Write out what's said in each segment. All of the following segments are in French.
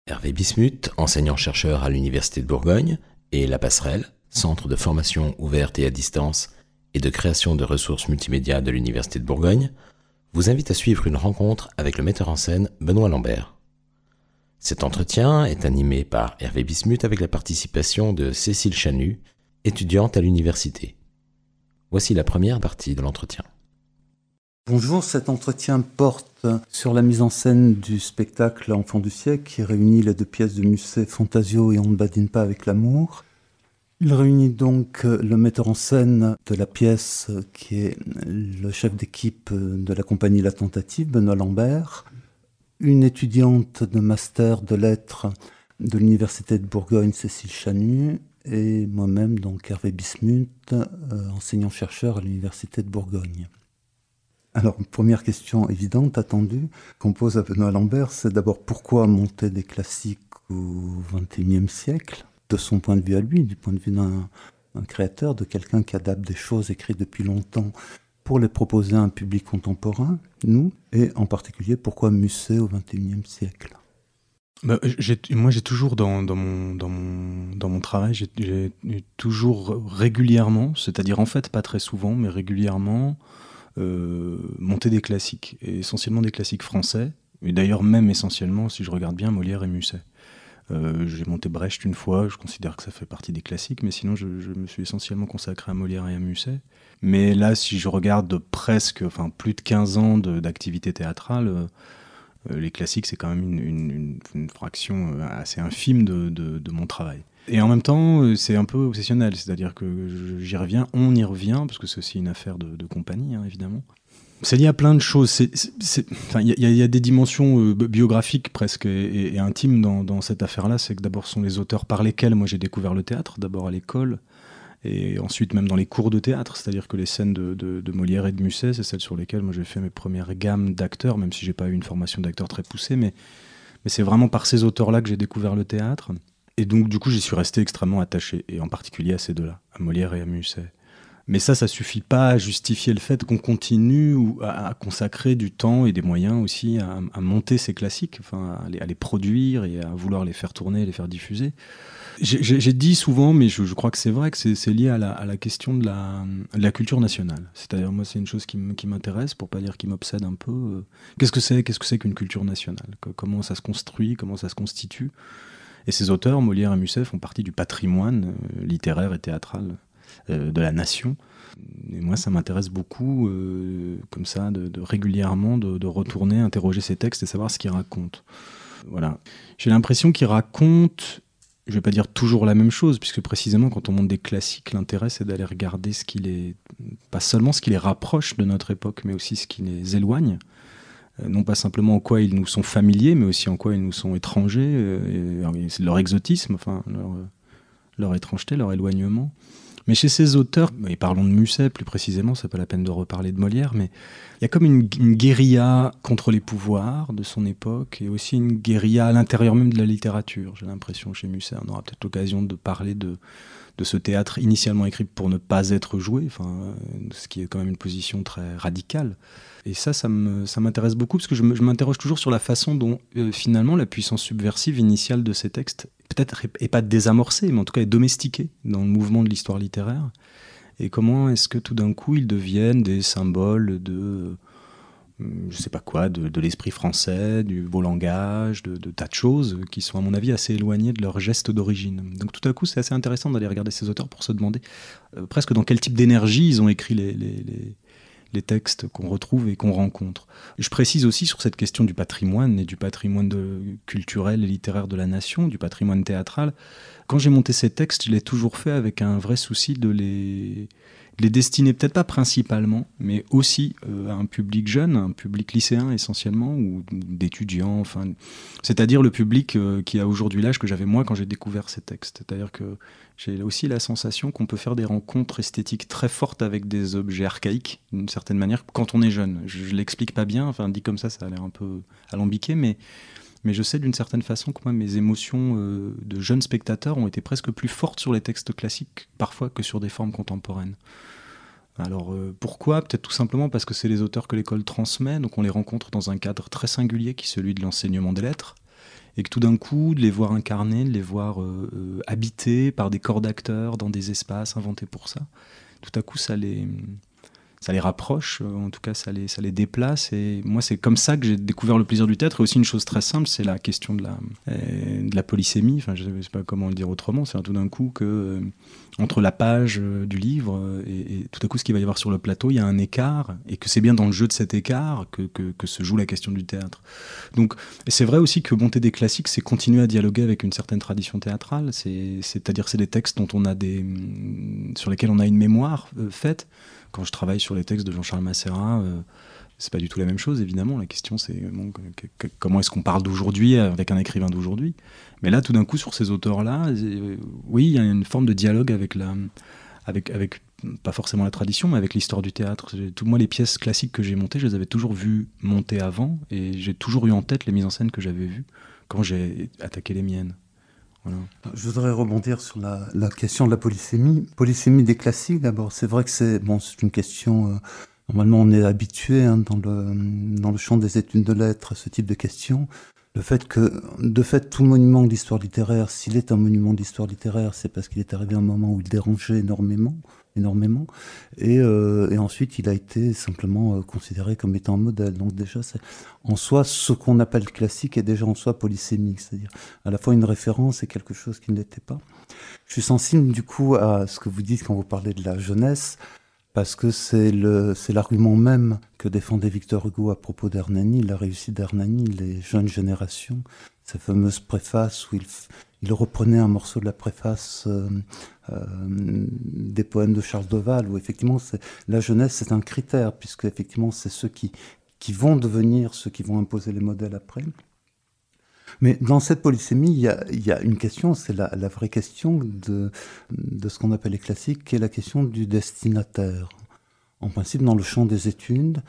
Hervé Bismuth, enseignant-chercheur à l'Université de Bourgogne, et La Passerelle, centre de formation ouverte et à distance et de création de ressources multimédia de l'Université de Bourgogne, vous invite à suivre une rencontre avec le metteur en scène Benoît Lambert. Cet entretien est animé par Hervé Bismuth avec la participation de Cécile Chanu, étudiante à l'université. Voici la première partie de l'entretien. Bonjour, cet entretien porte sur la mise en scène du spectacle Enfants du siècle qui réunit les deux pièces de Musset, Fantasio et On ne badine pas avec l'amour. Il réunit donc le metteur en scène de la pièce qui est le chef d'équipe de la compagnie La Tentative, Benoît Lambert, une étudiante de master de lettres de l'Université de Bourgogne, Cécile Chanu, et moi-même, donc Hervé Bismuth, enseignant-chercheur à l'Université de Bourgogne. Alors, première question évidente, attendue, qu'on pose à Benoît Lambert, c'est d'abord pourquoi monter des classiques au XXIe siècle, de son point de vue à lui, du point de vue d'un créateur, de quelqu'un qui adapte des choses écrites depuis longtemps pour les proposer à un public contemporain, nous, et en particulier pourquoi Musset au XXIe siècle. Moi, j'ai toujours dans mon travail, j'ai toujours régulièrement, c'est-à-dire en fait pas très souvent, mais régulièrement, monter des classiques, et essentiellement des classiques français, et d'ailleurs même essentiellement, si je regarde bien, Molière et Musset. J'ai monté Brecht une fois, je considère que ça fait partie des classiques, mais sinon je me suis essentiellement consacré à Molière et à Musset. Mais là, si je regarde plus de 15 ans d'activité théâtrale, les classiques, c'est quand même une fraction assez infime de mon travail. Et en même temps, c'est un peu obsessionnel, c'est-à-dire que j'y reviens, on y revient, parce que c'est aussi une affaire de compagnie, hein, évidemment. C'est lié à plein de choses. Il y a des dimensions biographiques presque et intimes dans cette affaire-là. C'est que d'abord, ce sont les auteurs par lesquels moi j'ai découvert le théâtre, d'abord à l'école, et ensuite même dans les cours de théâtre. C'est-à-dire que les scènes de Molière et de Musset, c'est celles sur lesquelles moi j'ai fait mes premières gammes d'acteurs, même si j'ai pas eu une formation d'acteur très poussée, mais c'est vraiment par ces auteurs-là que j'ai découvert le théâtre. Et donc, du coup, j'y suis resté extrêmement attaché, et en particulier à ces deux-là, à Molière et à Musset. Mais ça suffit pas à justifier le fait qu'on continue ou à consacrer du temps et des moyens aussi à monter ces classiques, enfin, à les produire et à vouloir les faire tourner, les faire diffuser. J'ai dit souvent, mais je crois que c'est vrai, que c'est lié à la question de la culture nationale. C'est-à-dire, moi, c'est une chose qui m'intéresse, pour pas dire qui m'obsède un peu. Qu'est-ce que c'est qu'une culture nationale ? Comment ça se construit ? Comment ça se constitue ? Et ces auteurs, Molière et Musset, font partie du patrimoine littéraire et théâtral de la nation. Et moi, ça m'intéresse beaucoup, comme ça, de régulièrement de retourner, interroger ces textes et savoir ce qu'ils racontent. Voilà. J'ai l'impression qu'ils racontent, je ne vais pas dire toujours la même chose, puisque précisément, quand on monte des classiques, l'intérêt, c'est d'aller regarder pas seulement ce qui les rapproche de notre époque, mais aussi ce qui les éloigne. Non pas simplement en quoi ils nous sont familiers, mais aussi en quoi ils nous sont étrangers, c'est leur exotisme, enfin, leur étrangeté, leur éloignement. Mais chez ces auteurs, et parlons de Musset plus précisément, c'est pas la peine de reparler de Molière, mais il y a comme une guérilla contre les pouvoirs de son époque, et aussi une guérilla à l'intérieur même de la littérature, j'ai l'impression, chez Musset. On aura peut-être l'occasion de parler de ce théâtre initialement écrit pour ne pas être joué, ce qui est quand même une position très radicale. Et ça m'intéresse beaucoup, parce que je m'interroge toujours sur la façon dont, finalement, la puissance subversive initiale de ces textes, peut-être n'est pas désamorcée, mais en tout cas est domestiquée dans le mouvement de l'histoire littéraire. Et comment est-ce que tout d'un coup, ils deviennent des symboles de l'esprit français, du beau langage, de tas de choses qui sont, à mon avis, assez éloignées de leur geste d'origine. Donc tout à coup, c'est assez intéressant d'aller regarder ces auteurs pour se demander presque dans quel type d'énergie ils ont écrit les textes qu'on retrouve et qu'on rencontre. Je précise aussi sur cette question du patrimoine et du patrimoine culturel et littéraire de la nation, du patrimoine théâtral. Quand j'ai monté ces textes, je l'ai toujours fait avec un vrai souci de les destiner, peut-être pas principalement, mais aussi à un public jeune, un public lycéen essentiellement, ou d'étudiants, c'est-à-dire le public qui a aujourd'hui l'âge que j'avais moi quand j'ai découvert ces textes. C'est-à-dire que j'ai aussi la sensation qu'on peut faire des rencontres esthétiques très fortes avec des objets archaïques, d'une certaine manière, quand on est jeune. Je l'explique pas bien, dit comme ça a l'air un peu alambiqué, mais je sais d'une certaine façon que moi, mes émotions de jeune spectateur ont été presque plus fortes sur les textes classiques, parfois, que sur des formes contemporaines. Alors pourquoi ? Peut-être tout simplement parce que c'est les auteurs que l'école transmet, donc on les rencontre dans un cadre très singulier qui est celui de l'enseignement des lettres, et que tout d'un coup, de les voir incarnés, de les voir habités par des corps d'acteurs dans des espaces inventés pour ça, tout à coup, ça les rapproche, en tout cas ça les déplace, et moi c'est comme ça que j'ai découvert le plaisir du théâtre. Et aussi une chose très simple, c'est la question de la polysémie, enfin je ne sais pas comment le dire autrement, c'est tout d'un coup que entre la page du livre et tout à coup ce qu'il va y avoir sur le plateau, il y a un écart, et que c'est bien dans le jeu de cet écart que se joue la question du théâtre. Donc c'est vrai aussi que monter des classiques, c'est continuer à dialoguer avec une certaine tradition théâtrale, c'est-à-dire c'est des textes dont on a sur lesquels on a une mémoire faite. Quand je travaille sur les textes de Jean-Charles Macérat, c'est pas du tout la même chose, évidemment. La question, c'est comment est-ce qu'on parle d'aujourd'hui avec un écrivain d'aujourd'hui. Mais là, tout d'un coup, sur ces auteurs-là, oui, il y a une forme de dialogue avec pas forcément la tradition, mais avec l'histoire du théâtre. Moi, les pièces classiques que j'ai montées, je les avais toujours vues monter avant, et j'ai toujours eu en tête les mises en scène que j'avais vues quand j'ai attaqué les miennes. Voilà. Je voudrais rebondir sur la question de la polysémie. Polysémie des classiques, d'abord. C'est vrai que c'est une question... normalement, on est habitué dans le champ des études de lettres à ce type de questions. De fait, tout monument de l'histoire littéraire, s'il est un monument d'histoire littéraire, c'est parce qu'il est arrivé un moment où il dérangeait énormément. Et ensuite, il a été simplement considéré comme étant un modèle. Donc déjà, c'est en soi, ce qu'on appelle classique est déjà en soi polysémique, c'est-à-dire à la fois une référence et quelque chose qui ne l'était pas. Je suis sensible du coup à ce que vous dites quand vous parlez de la jeunesse, parce que c'est l'argument même que défendait Victor Hugo à propos d'Hernani, la réussite d'Hernani, les jeunes générations, sa fameuse préface où il reprenait un morceau de la préface des poèmes de Charles Deval, où effectivement la jeunesse c'est un critère, puisque effectivement c'est ceux qui vont devenir ceux qui vont imposer les modèles après. Mais dans cette polysémie, il y a une question, c'est la vraie question de ce qu'on appelle les classiques, qui est la question du destinataire. En principe, dans le champ des études,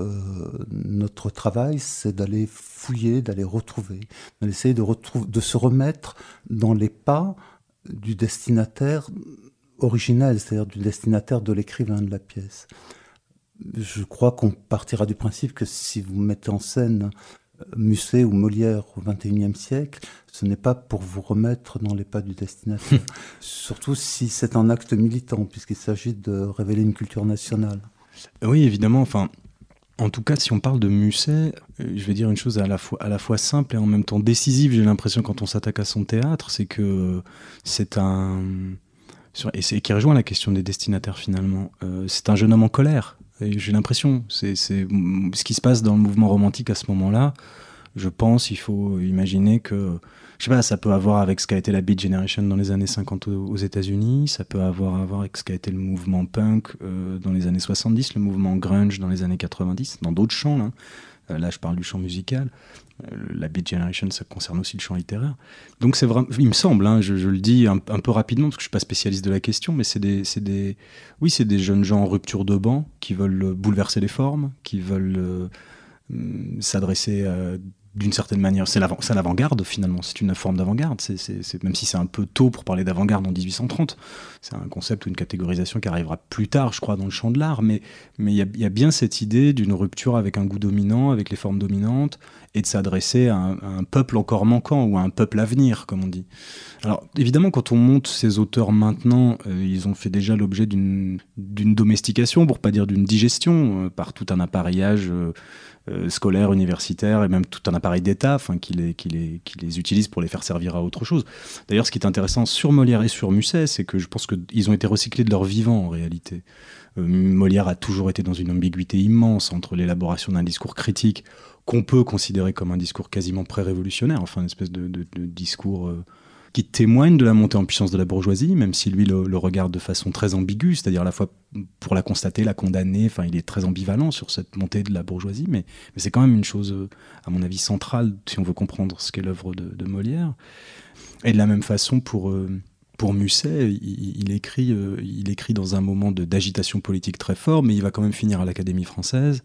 notre travail, c'est d'aller fouiller, d'aller retrouver, d'essayer de se remettre dans les pas du destinataire originel, c'est-à-dire du destinataire de l'écrivain de la pièce. Je crois qu'on partira du principe que si vous mettez en scène Musset ou Molière au XXIe siècle, ce n'est pas pour vous remettre dans les pas du destinataire. Surtout si c'est un acte militant, puisqu'il s'agit de révéler une culture nationale. Oui, évidemment. Enfin, en tout cas, si on parle de Musset, je vais dire une chose à la fois simple et en même temps décisive, j'ai l'impression, quand on s'attaque à son théâtre, c'est que c'est et qui rejoint la question des destinataires finalement. C'est un jeune homme en colère. Et j'ai l'impression, c'est ce qui se passe dans le mouvement romantique à ce moment-là. Je pense, il faut imaginer que, je sais pas, ça peut avoir avec ce qu'a été la Beat Generation dans les années 50 aux États-Unis, ça peut avoir à voir avec ce qu'a été le mouvement punk dans les années 70, le mouvement grunge dans les années 90, dans d'autres champs, là. Là, je parle du champ musical. La Beat Generation, ça concerne aussi le champ littéraire. Donc, c'est vraiment, il me semble, je le dis un peu rapidement, parce que je ne suis pas spécialiste de la question, mais c'est des jeunes gens en rupture de banc qui veulent bouleverser les formes, qui veulent s'adresser d'une certaine manière. C'est l'avant-garde, finalement. C'est une forme d'avant-garde. Même si c'est un peu tôt pour parler d'avant-garde en 1830. C'est un concept ou une catégorisation qui arrivera plus tard, je crois, dans le champ de l'art. Mais il y a bien cette idée d'une rupture avec un goût dominant, avec les formes dominantes, et de s'adresser à un peuple encore manquant, ou à un peuple à venir, comme on dit. Alors, évidemment, quand on monte ces auteurs maintenant, ils ont fait déjà l'objet d'une domestication, pour pas dire d'une digestion, par tout un appareillage scolaire, universitaire, et même tout un appareil d'État qui les utilise pour les faire servir à autre chose. D'ailleurs, ce qui est intéressant sur Molière et sur Musset, c'est que je pense qu'ils ont été recyclés de leur vivant, en réalité. Molière a toujours été dans une ambiguïté immense entre l'élaboration d'un discours critique qu'on peut considérer comme un discours quasiment pré-révolutionnaire, enfin une espèce de discours qui témoigne de la montée en puissance de la bourgeoisie, même si lui le regarde de façon très ambiguë, c'est-à-dire à la fois pour la constater, la condamner, enfin il est très ambivalent sur cette montée de la bourgeoisie, mais c'est quand même une chose, à mon avis, centrale, si on veut comprendre ce qu'est l'œuvre de Molière. Et de la même façon, pour Musset, il écrit dans un moment d'agitation politique très fort, mais il va quand même finir à l'Académie française,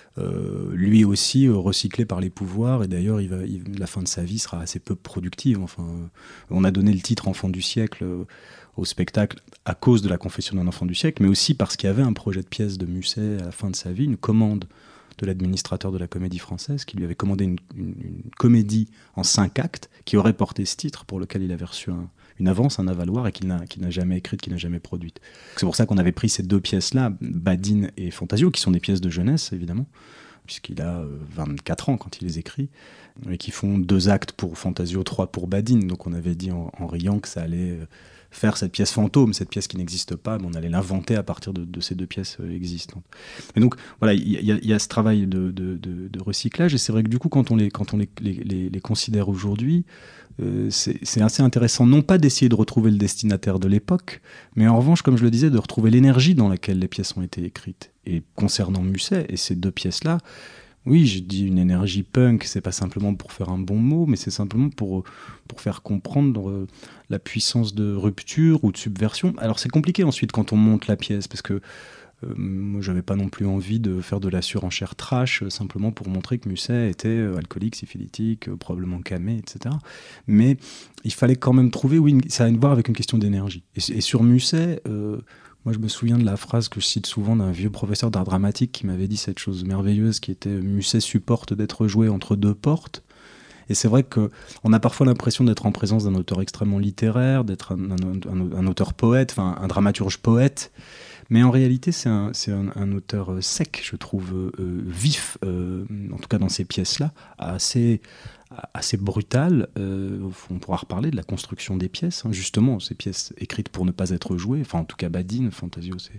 lui aussi recyclé par les pouvoirs, et d'ailleurs la fin de sa vie sera assez peu productive. Enfin, on a donné le titre Enfant du siècle au spectacle à cause de la confession d'un enfant du siècle, mais aussi parce qu'il y avait un projet de pièce de Musset à la fin de sa vie, une commande de l'administrateur de la Comédie Française qui lui avait commandé une comédie en 5 actes qui aurait porté ce titre, pour lequel il avait reçu une avance, un avaloir, et qu'il n'a jamais écrite, qu'il n'a jamais produite. C'est pour ça qu'on avait pris ces 2 pièces-là, Badine et Fantasio, qui sont des pièces de jeunesse, évidemment, puisqu'il a 24 ans quand il les écrit, et qui font 2 actes pour Fantasio, 3 pour Badine. Donc on avait dit en riant que ça allait faire cette pièce fantôme, cette pièce qui n'existe pas, mais on allait l'inventer à partir de ces 2 pièces existantes. Et donc voilà, il y a ce travail de recyclage, et c'est vrai que du coup, quand on les considère aujourd'hui, c'est assez intéressant, non pas d'essayer de retrouver le destinataire de l'époque, mais en revanche, comme je le disais, de retrouver l'énergie dans laquelle les pièces ont été écrites. Et concernant Musset et ces 2 pièces-là, oui, je dis une énergie punk, c'est pas simplement pour faire un bon mot, mais c'est simplement pour faire comprendre la puissance de rupture ou de subversion. Alors c'est compliqué ensuite quand on monte la pièce, parce que moi j'avais pas non plus envie de faire de la surenchère trash simplement pour montrer que Musset était alcoolique, syphilitique, probablement camé, etc. Mais il fallait quand même trouver, oui, ça a à voir avec une question d'énergie. Et sur Musset, moi, je me souviens de la phrase que je cite souvent d'un vieux professeur d'art dramatique qui m'avait dit cette chose merveilleuse qui était « Musset supporte d'être joué entre 2 portes ». Et c'est vrai qu'on a parfois l'impression d'être en présence d'un auteur extrêmement littéraire, d'être un auteur poète, enfin un dramaturge poète. Mais en réalité, c'est un auteur sec, je trouve, vif, en tout cas dans ces pièces-là, assez brutal. On pourra reparler de la construction des pièces, hein, justement, ces pièces écrites pour ne pas être jouées, enfin en tout cas Badine, Fantasio, c'est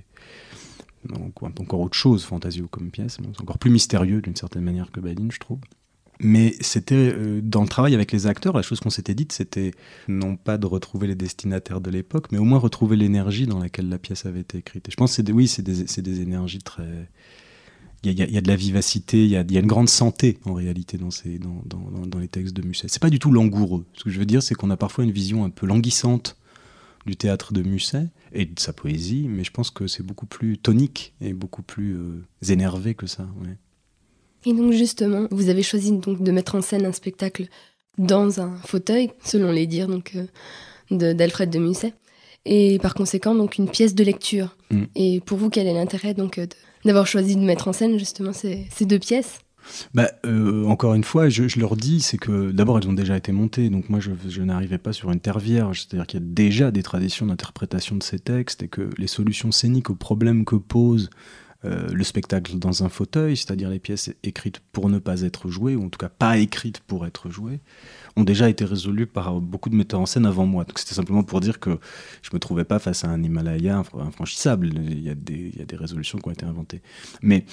encore autre chose, Fantasio comme pièce, c'est encore plus mystérieux d'une certaine manière que Badine, je trouve. Mais c'était, dans le travail avec les acteurs, la chose qu'on s'était dite, c'était non pas de retrouver les destinataires de l'époque, mais au moins retrouver l'énergie dans laquelle la pièce avait été écrite. Et je pense que c'est des énergies très... Il y a de la vivacité, il y a une grande santé en réalité dans les textes de Musset. C'est pas du tout langoureux. Ce que je veux dire, c'est qu'on a parfois une vision un peu languissante du théâtre de Musset et de sa poésie, mais je pense que c'est beaucoup plus tonique et beaucoup plus énervé que ça. Ouais. Et donc justement, vous avez choisi donc de mettre en scène un spectacle dans un fauteuil, selon les dires donc, d'Alfred de Musset, et par conséquent donc une pièce de lecture. Et pour vous, quel est l'intérêt donc d'avoir choisi de mettre en scène justement ces 2 pièces ? Encore une fois, je leur dis, c'est que d'abord elles ont déjà été montées, donc moi je n'arrivais pas sur une terre vierge, c'est-à-dire qu'il y a déjà des traditions d'interprétation de ces textes et que les solutions scéniques aux problèmes que pose le spectacle dans un fauteuil, c'est-à-dire les pièces écrites pour ne pas être jouées, ou en tout cas pas écrites pour être jouées, ont déjà été résolues par beaucoup de metteurs en scène avant moi. Donc c'était simplement pour dire que je me trouvais pas face à un Himalaya infranchissable. Il y a des résolutions qui ont été inventées. Mais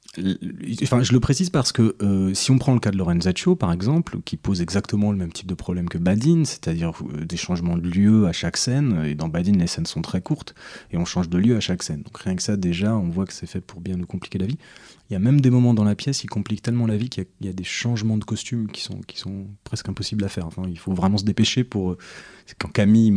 je le précise parce que si on prend le cas de Lorenzaccio, par exemple, qui pose exactement le même type de problème que Badine, c'est-à-dire des changements de lieu à chaque scène, et dans Badine, les scènes sont très courtes, et on change de lieu à chaque scène. Donc rien que ça, déjà, on voit que c'est fait pour bien nous compliquer la vie. Il y a même des moments dans la pièce qui compliquent tellement la vie qu'il y a des changements de costumes qui sont presque impossibles à faire. Enfin, il faut vraiment se dépêcher pour... Quand Camille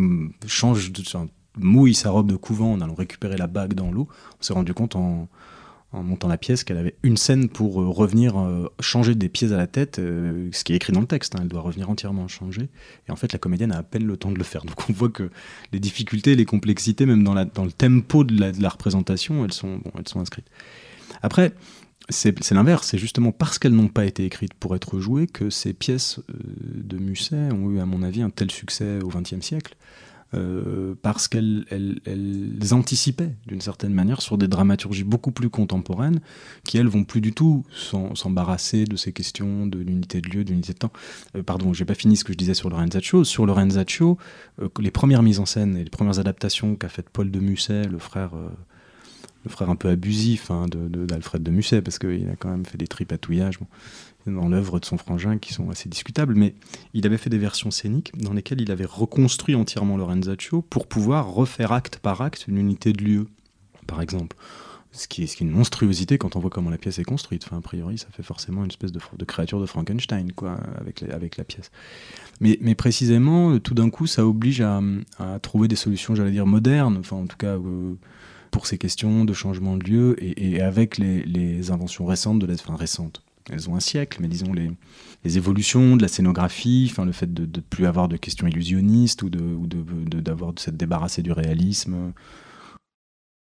mouille sa robe de couvent en allant récupérer la bague dans l'eau, on s'est rendu compte en montant la pièce qu'elle avait une scène pour revenir changer des pieds à la tête, ce qui est écrit dans le texte, hein, elle doit revenir entièrement changée, et en fait la comédienne a à peine le temps de le faire, donc on voit que les difficultés, les complexités, même dans le tempo de la représentation, elles sont inscrites. Après, c'est l'inverse, c'est justement parce qu'elles n'ont pas été écrites pour être jouées que ces pièces de Musset ont eu à mon avis un tel succès au XXe siècle, parce qu'elles anticipaient d'une certaine manière sur des dramaturgies beaucoup plus contemporaines qui elles vont plus du tout s'embarrasser de ces questions de l'unité de lieu, de l'unité de temps. Pardon, j'ai pas fini ce que je disais sur Lorenzaccio. Sur Lorenzaccio, les premières mises en scène et les premières adaptations qu'a faites Paul de Musset, le frère un peu abusif d'Alfred de Musset, parce qu'il a quand même fait des tripatouillages dans l'œuvre de son frangin qui sont assez discutables, mais il avait fait des versions scéniques dans lesquelles il avait reconstruit entièrement Lorenzaccio pour pouvoir refaire acte par acte une unité de lieu, par exemple. Ce qui est une monstruosité quand on voit comment la pièce est construite. Enfin, a priori, ça fait forcément une espèce de créature de Frankenstein, quoi, avec la pièce. Mais précisément, tout d'un coup, ça oblige à trouver des solutions, j'allais dire, modernes, enfin, en tout cas... pour ces questions de changement de lieu, et avec les inventions récentes récentes. Elles ont un siècle, mais disons les évolutions de la scénographie, enfin le fait de ne plus avoir de questions illusionnistes ou de s'être débarrassé du réalisme.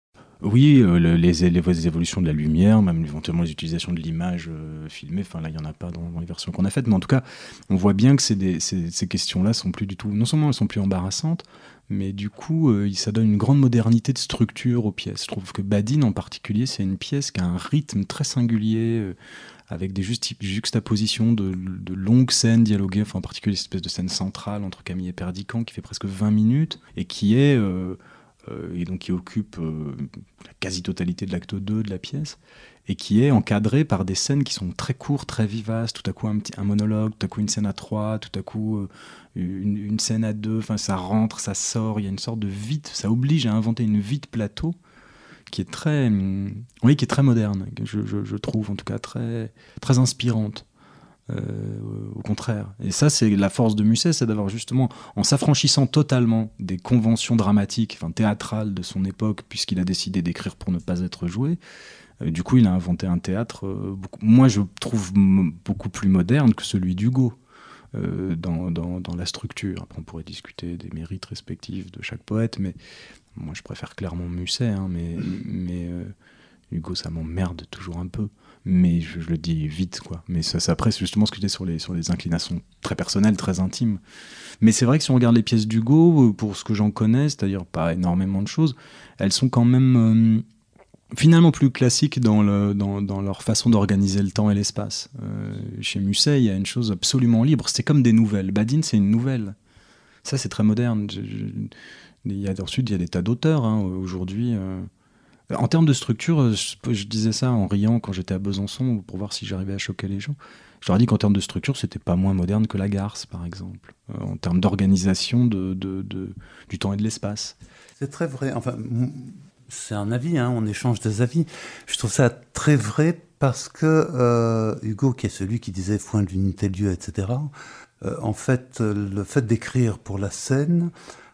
Oui, les évolutions de la lumière, même éventuellement les utilisations de l'image filmée, enfin là il n'y en a pas dans les versions qu'on a faites, mais en tout cas on voit bien que ces questions-là sont plus du tout, non seulement elles sont plus embarrassantes, mais du coup ça donne une grande modernité de structure aux pièces. Je trouve que Badin en particulier, c'est une pièce qui a un rythme très singulier, avec des juxtapositions de longues scènes dialoguées, enfin en particulier cette espèce de scène centrale entre Camille et Perdiccas qui fait presque 20 minutes, et qui est... et donc qui occupe la quasi-totalité de l'acte 2 de la pièce, et qui est encadré par des scènes qui sont très courtes, très vivaces, tout à coup un monologue, tout à coup une scène à 3, tout à coup une scène à 2, enfin ça rentre, ça sort, il y a une sorte de vide, ça oblige à inventer une vie de plateau qui est très, oui, qui est très moderne, je trouve en tout cas très, très inspirante. Au contraire. Et ça, c'est la force de Musset, c'est d'avoir justement, en s'affranchissant totalement des conventions dramatiques, enfin théâtrales de son époque, puisqu'il a décidé d'écrire pour ne pas être joué, du coup, il a inventé un théâtre, moi je trouve beaucoup plus moderne que celui d'Hugo. Dans la structure. Après, on pourrait discuter des mérites respectifs de chaque poète, mais moi je préfère clairement Musset, hein, mais Hugo, ça m'emmerde toujours un peu. Mais je le dis vite, quoi. Mais ça après, c'est justement ce que je dis sur les inclinations très personnelles, très intimes. Mais c'est vrai que si on regarde les pièces d'Hugo, pour ce que j'en connais, c'est-à-dire pas énormément de choses, elles sont quand même finalement plus classiques dans leur façon d'organiser le temps et l'espace. Chez Musset, il y a une chose absolument libre. C'est comme des nouvelles. Badin, c'est une nouvelle. Ça, c'est très moderne. Ensuite, il y a des tas d'auteurs, hein, aujourd'hui. En termes de structure, je disais ça en riant quand j'étais à Besançon pour voir si j'arrivais à choquer les gens. Je leur ai dit qu'en termes de structure, c'était pas moins moderne que la Garce, par exemple, en termes d'organisation du temps et de l'espace. C'est très vrai. Enfin, c'est un avis, hein, on échange des avis. Je trouve ça très vrai parce que Hugo, qui est celui qui disait « point de l'unité de lieu », etc., en fait, le fait d'écrire pour la scène...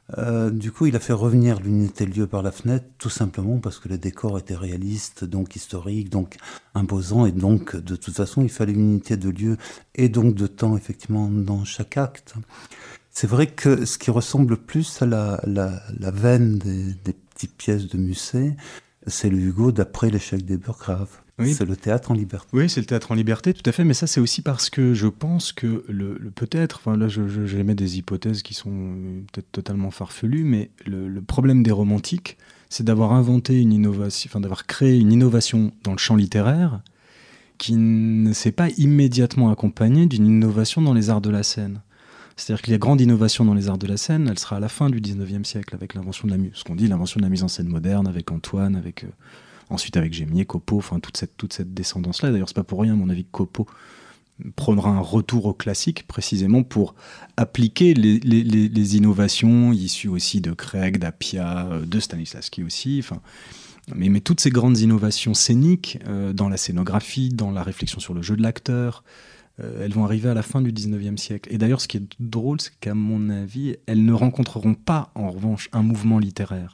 du coup, il a fait revenir l'unité de lieu par la fenêtre, tout simplement parce que les décors étaient réalistes, donc historiques, donc imposants, et donc, de toute façon, il fallait une unité de lieu et donc de temps, effectivement, dans chaque acte. C'est vrai que ce qui ressemble plus à la veine des petites pièces de Musset, c'est le Hugo d'après l'échec des Burgraves. Oui. C'est le théâtre en liberté. Oui, c'est le théâtre en liberté, tout à fait, mais ça c'est aussi parce que je pense que peut-être, enfin là j'émets des hypothèses qui sont peut-être totalement farfelues, mais le problème des romantiques, c'est d'avoir inventé une innovation, enfin d'avoir créé une innovation dans le champ littéraire qui ne s'est pas immédiatement accompagnée d'une innovation dans les arts de la scène. C'est-à-dire que la grande innovation dans les arts de la scène, elle sera à la fin du 19e siècle, avec l'invention de l'invention de la mise en scène moderne, avec Antoine, ensuite avec Gémier, Copeau, enfin toute cette descendance-là. D'ailleurs, c'est pas pour rien, à mon avis, que Copeau prendra un retour au classique, précisément pour appliquer les innovations issues aussi de Craig, d'Appia, de Stanislavski aussi, enfin... Mais toutes ces grandes innovations scéniques, dans la scénographie, dans la réflexion sur le jeu de l'acteur, elles vont arriver à la fin du 19e siècle. Et d'ailleurs, ce qui est drôle, c'est qu'à mon avis, elles ne rencontreront pas, en revanche, un mouvement littéraire.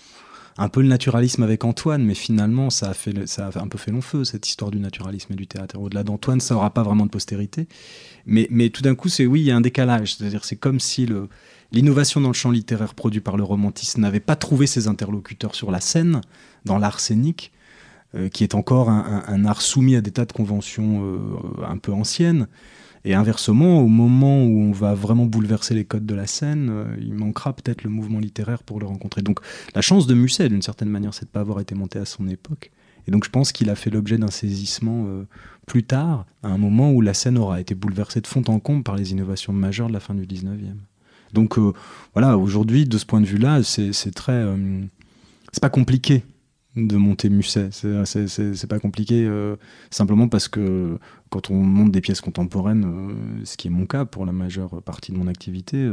Un peu le naturalisme avec Antoine, mais finalement, ça a un peu fait long feu, cette histoire du naturalisme et du théâtre. Au-delà d'Antoine, ça n'aura pas vraiment de postérité. Mais tout d'un coup, il y a un décalage. C'est-à-dire, c'est comme si l'innovation dans le champ littéraire produit par le romantisme n'avait pas trouvé ses interlocuteurs sur la scène, dans l'art scénique, qui est encore un art soumis à des tas de conventions un peu anciennes. Et inversement, au moment où on va vraiment bouleverser les codes de la scène, il manquera peut-être le mouvement littéraire pour le rencontrer. Donc la chance de Musset, d'une certaine manière, c'est de ne pas avoir été monté à son époque. Et donc je pense qu'il a fait l'objet d'un saisissement plus tard, à un moment où la scène aura été bouleversée de fond en comble par les innovations majeures de la fin du 19e. Donc voilà, aujourd'hui, de ce point de vue-là, c'est très... c'est pas compliqué de monter Musset. C'est pas compliqué simplement parce que quand on monte des pièces contemporaines, ce qui est mon cas pour la majeure partie de mon activité,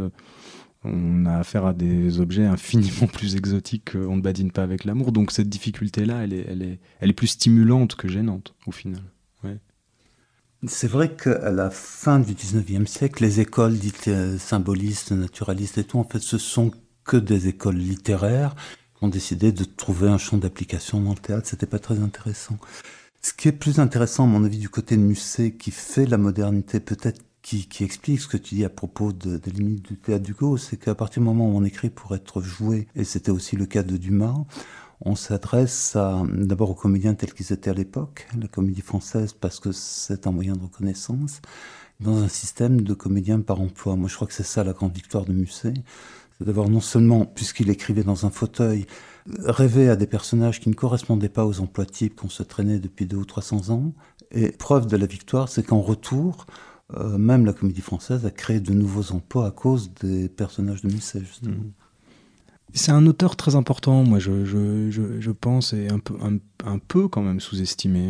on a affaire à des objets infiniment plus exotiques qu'on ne badine pas avec l'amour. Donc cette difficulté-là, elle est plus stimulante que gênante au final. Ouais. C'est vrai qu'à la fin du 19e siècle, les écoles dites symbolistes, naturalistes et tout, en fait, ce sont que des écoles littéraires qui ont décidé de trouver un champ d'application dans le théâtre. C'était pas très intéressant. Ce qui est plus intéressant, à mon avis, du côté de Musset, qui fait la modernité, peut-être qui explique ce que tu dis à propos des limites du théâtre d'Hugo, c'est qu'à partir du moment où on écrit pour être joué, et c'était aussi le cas de Dumas, On s'adresse d'abord aux comédiens tels qu'ils étaient à l'époque, la comédie française, parce que c'est un moyen de reconnaissance, dans un système de comédiens par emploi. Moi, je crois que c'est ça la grande victoire de Musset, c'est d'avoir non seulement, puisqu'il écrivait dans un fauteuil, rêvé à des personnages qui ne correspondaient pas aux emplois types qu'on se traînait depuis 200 ou 300 ans, et preuve de la victoire, c'est qu'en retour, même la comédie française a créé de nouveaux emplois à cause des personnages de Musset, justement. C'est un auteur très important, moi je pense, et un peu quand même sous-estimé.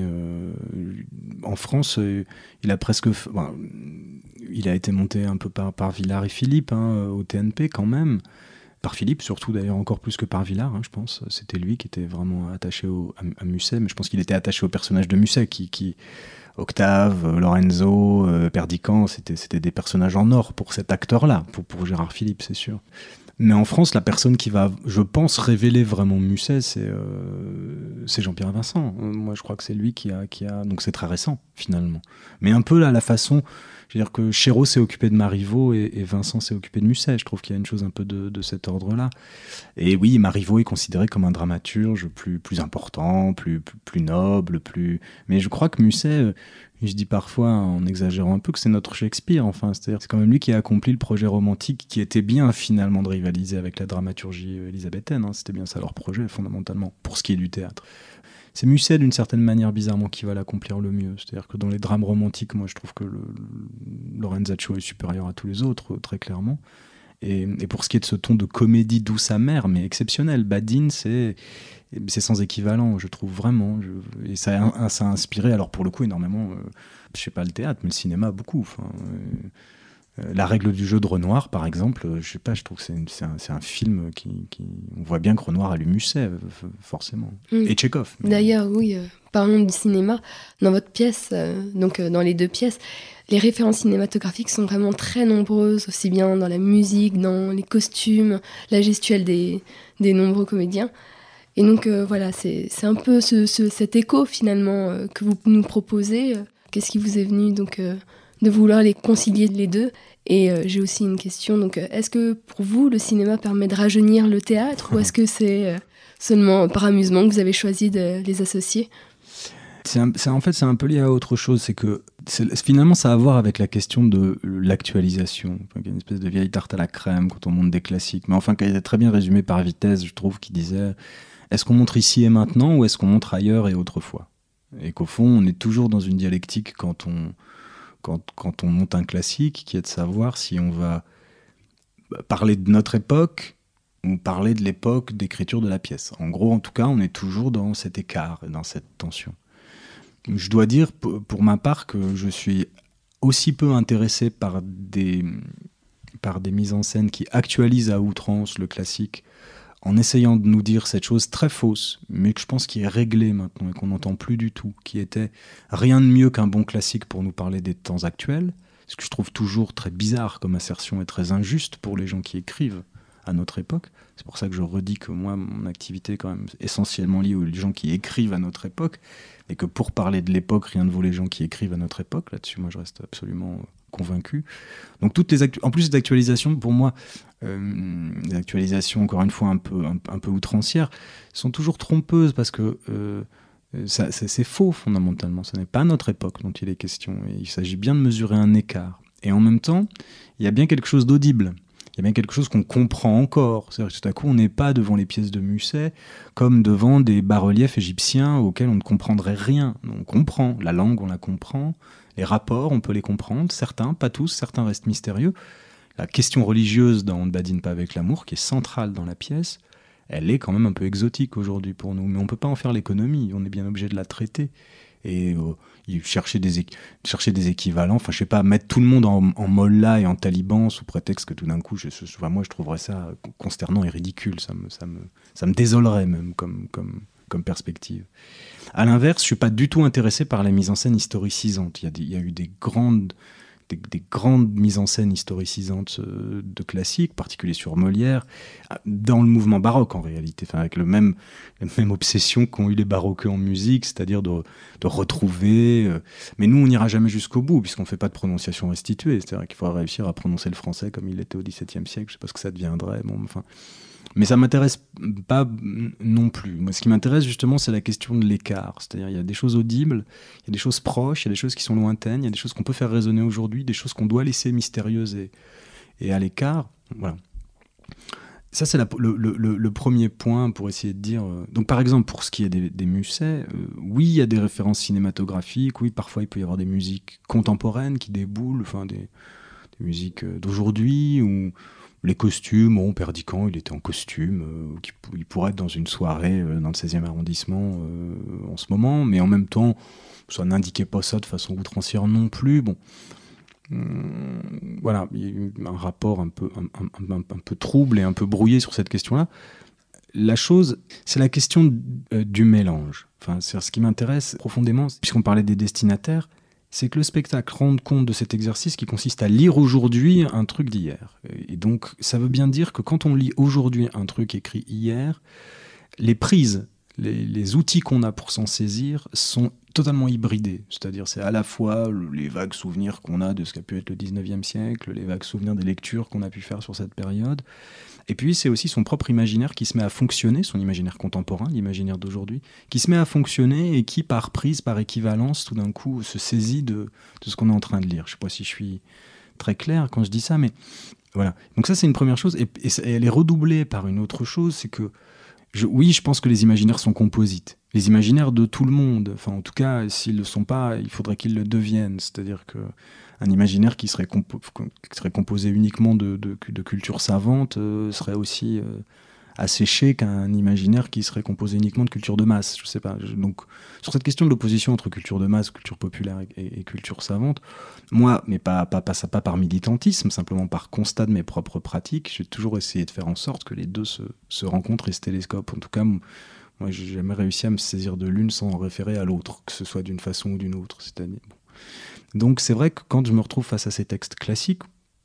En France, il a presque... il a été monté un peu par Villard et Philippe, au TNP quand même. Par Philippe, surtout d'ailleurs, encore plus que par Villard, je pense. C'était lui qui était vraiment attaché à Musset, mais je pense qu'il était attaché au personnage de Musset, qui Octave, Lorenzo, Perdican, c'était des personnages en or pour cet acteur-là, pour Gérard Philippe, c'est sûr. Mais en France, la personne qui va, je pense, révéler vraiment Musset, c'est Jean-Pierre Vincent. Moi, je crois que c'est lui qui a... Donc c'est très récent, finalement. Mais un peu là, la façon... Je veux dire que Chéreau s'est occupé de Marivaux et Vincent s'est occupé de Musset. Je trouve qu'il y a une chose un peu de cet ordre-là. Et oui, Marivaux est considéré comme un dramaturge plus important, plus noble, Mais je crois que Musset... Je dis parfois, en exagérant un peu, que c'est notre Shakespeare. Enfin, c'est-à-dire, c'est quand même lui qui a accompli le projet romantique qui était bien finalement de rivaliser avec la dramaturgie élisabéthaine. C'était bien ça leur projet fondamentalement, pour ce qui est du théâtre. C'est Musset d'une certaine manière bizarrement qui va l'accomplir le mieux. C'est-à-dire que dans les drames romantiques, moi je trouve que Lorenzaccio est supérieur à tous les autres, très clairement. Et pour ce qui est de ce ton de comédie douce amère, mais exceptionnel, Badine, c'est sans équivalent, je trouve vraiment. Et ça a inspiré, alors pour le coup, énormément, je sais pas le théâtre, mais le cinéma, beaucoup. Enfin, La règle du jeu de Renoir, par exemple, je sais pas, je trouve que c'est un film qui... On voit bien que Renoir a lu Musset, forcément. Et Tchekhov. Mais... D'ailleurs, oui, parlons du cinéma. Dans votre pièce, dans les deux pièces, les références cinématographiques sont vraiment très nombreuses, aussi bien dans la musique, dans les costumes, la gestuelle des nombreux comédiens. Et donc voilà, c'est un peu cet écho finalement que vous nous proposez. Qu'est-ce qui vous est venu donc de vouloir les concilier les deux? Et j'ai aussi une question, donc est-ce que pour vous le cinéma permet de rajeunir le théâtre ou est-ce que c'est seulement par amusement que vous avez choisi de les associer? En fait, c'est un peu lié à autre chose. C'est que finalement, ça a à voir avec la question de l'actualisation. Enfin, il y a une espèce de vieille tarte à la crème quand on monte des classiques. Mais enfin, qui a été très bien résumé par Vitesse, je trouve, qui disait est-ce qu'on montre ici et maintenant ou est-ce qu'on montre ailleurs et autrefois? Et qu'au fond, on est toujours dans une dialectique quand on monte un classique, qui est de savoir si on va parler de notre époque ou parler de l'époque d'écriture de la pièce. En gros, en tout cas, on est toujours dans cet écart et dans cette tension. Je dois dire, pour ma part, que je suis aussi peu intéressé par des mises en scène qui actualisent à outrance le classique, en essayant de nous dire cette chose très fausse, mais que je pense qui est réglée maintenant et qu'on n'entend plus du tout, qui était rien de mieux qu'un bon classique pour nous parler des temps actuels, ce que je trouve toujours très bizarre comme assertion et très injuste pour les gens qui écrivent à notre époque. C'est pour ça que je redis que moi, mon activité est quand même essentiellement liée aux gens qui écrivent à notre époque, et que pour parler de l'époque, rien ne vaut les gens qui écrivent à notre époque. Là-dessus, moi, je reste absolument convaincu. Donc, en plus d'actualisations, pour moi, des actualisations, encore une fois, un peu outrancières, sont toujours trompeuses, parce que c'est faux, fondamentalement. Ce n'est pas notre époque dont il est question. Et il s'agit bien de mesurer un écart. Et en même temps, il y a bien quelque chose d'audible. Il y a bien quelque chose qu'on comprend encore. C'est-à-dire que tout à coup, on n'est pas devant les pièces de Musset comme devant des bas-reliefs égyptiens auxquels on ne comprendrait rien. On comprend. La langue, on la comprend. Les rapports, on peut les comprendre. Certains, pas tous. Certains restent mystérieux. La question religieuse dans On ne badine pas avec l'amour, qui est centrale dans la pièce, elle est quand même un peu exotique aujourd'hui pour nous. Mais on ne peut pas en faire l'économie. On est bien obligé de la traiter. Et chercher des équivalents, enfin je sais pas, mettre tout le monde en mollah et en taliban sous prétexte que tout d'un coup, moi je trouverais ça consternant et ridicule, ça me désolerait même comme perspective. À l'inverse, je suis pas du tout intéressé par la mise en scène historicisante. Il y a eu des grandes mises en scène historicisantes de classiques, en particulier sur Molière, dans le mouvement baroque en réalité, enfin, avec la même obsession qu'ont eu les baroqueux en musique, c'est-à-dire de retrouver... mais nous, on n'ira jamais jusqu'au bout, puisqu'on ne fait pas de prononciation restituée, c'est-à-dire qu'il faudra réussir à prononcer le français comme il était au XVIIe siècle, je ne sais pas ce que ça deviendrait, bon, enfin... Mais ça m'intéresse pas non plus. Moi, ce qui m'intéresse justement, c'est la question de l'écart. C'est-à-dire, il y a des choses audibles, il y a des choses proches, il y a des choses qui sont lointaines, il y a des choses qu'on peut faire résonner aujourd'hui, des choses qu'on doit laisser mystérieuses et à l'écart. Voilà. Ça, c'est le premier point pour essayer de dire... Donc, par exemple, pour ce qui est des Musset, oui, il y a des références cinématographiques, oui, parfois il peut y avoir des musiques contemporaines qui déboulent, enfin, des musiques d'aujourd'hui, ou les costumes, bon, Perdican, il était en costume, il pourrait être dans une soirée dans le 16e arrondissement en ce moment, mais en même temps, ça n'indiquait pas ça de façon outrancière non plus. Bon, voilà, il y a eu un rapport un peu trouble et un peu brouillé sur cette question-là. La chose, c'est la question du mélange. Enfin, c'est ce qui m'intéresse profondément, puisqu'on parlait des destinataires, c'est que le spectacle rende compte de cet exercice qui consiste à lire aujourd'hui un truc d'hier. Et donc, ça veut bien dire que quand on lit aujourd'hui un truc écrit hier, les prises, les outils qu'on a pour s'en saisir sont totalement hybridés. C'est-à-dire, c'est à la fois les vagues souvenirs qu'on a de ce qu'a pu être le 19e siècle, les vagues souvenirs des lectures qu'on a pu faire sur cette période, et puis c'est aussi son propre imaginaire qui se met à fonctionner, son imaginaire contemporain, l'imaginaire d'aujourd'hui, qui se met à fonctionner et qui, par prise, par équivalence, tout d'un coup, se saisit de ce qu'on est en train de lire. Je ne sais pas si je suis très clair quand je dis ça, mais voilà. Donc ça, c'est une première chose, et elle est redoublée par une autre chose, c'est que oui, je pense que les imaginaires sont composites. Les imaginaires de tout le monde, enfin en tout cas, s'ils ne le sont pas, il faudrait qu'ils le deviennent. C'est-à-dire qu'un imaginaire qui serait composé uniquement de culture savante serait aussi asséché qu'un imaginaire qui serait composé uniquement de culture de masse. Je sais pas. Donc, sur cette question de l'opposition entre culture de masse, culture populaire et culture savante, moi, mais pas par militantisme, simplement par constat de mes propres pratiques, j'ai toujours essayé de faire en sorte que les deux se rencontrent et se télescopent. En tout cas, moi, j'ai jamais réussi à me saisir de l'une sans en référer à l'autre, que ce soit d'une façon ou d'une autre. C'est-à-dire, bon. Donc, c'est vrai que quand je me retrouve face à ces textes classiques,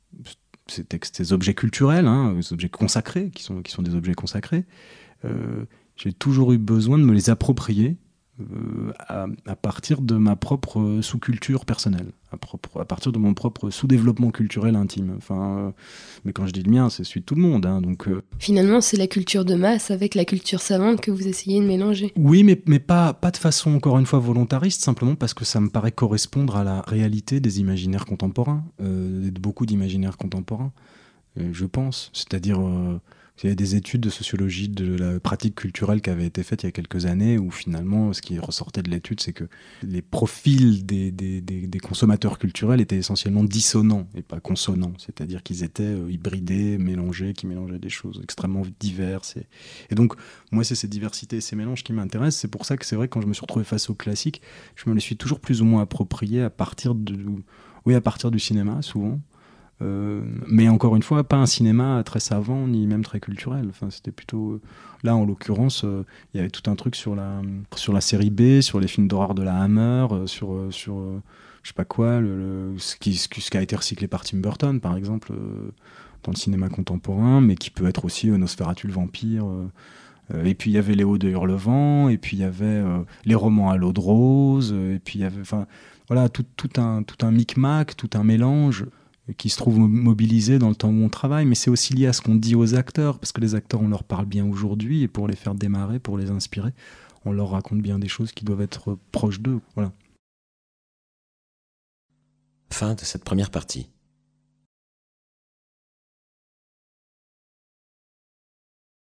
ces objets culturels, ces objets consacrés, qui sont des objets consacrés, j'ai toujours eu besoin de me les approprier à partir de ma propre sous-culture personnelle, à partir de mon propre sous-développement culturel intime. Enfin, mais quand je dis le mien, c'est celui de tout le monde. Donc, finalement, c'est la culture de masse avec la culture savante que vous essayez de mélanger. Oui, mais pas de façon, encore une fois, volontariste, simplement parce que ça me paraît correspondre à la réalité des imaginaires contemporains, de beaucoup d'imaginaires contemporains, je pense. C'est-à-dire... il y a des études de sociologie de la pratique culturelle qui avaient été faites il y a quelques années où finalement ce qui ressortait de l'étude c'est que les profils des consommateurs culturels étaient essentiellement dissonants et pas consonants, c'est-à-dire qu'ils étaient hybridés, mélangés, qui mélangeaient des choses extrêmement diverses et donc moi c'est ces diversités et ces mélanges qui m'intéressent. C'est pour ça que c'est vrai que quand je me suis retrouvé face au classique, je me les suis toujours plus ou moins appropriés à partir du cinéma souvent. Mais encore une fois, pas un cinéma très savant ni même très culturel. Enfin, c'était plutôt là en l'occurrence, il y avait tout un truc sur la série B, sur les films d'horreur de la Hammer, sur je sais pas quoi, ce qui a été recyclé par Tim Burton par exemple dans le cinéma contemporain, mais qui peut être aussi Nosferatu le vampire. Et puis il y avait Les Hauts de Hurlevent, et puis il y avait les romans à l'eau de rose, et puis il y avait, enfin voilà, tout un micmac, tout un mélange qui se trouve mobilisé dans le temps où on travaille, mais c'est aussi lié à ce qu'on dit aux acteurs, parce que les acteurs, on leur parle bien aujourd'hui, et pour les faire démarrer, pour les inspirer, on leur raconte bien des choses qui doivent être proches d'eux. Voilà. Fin de cette première partie.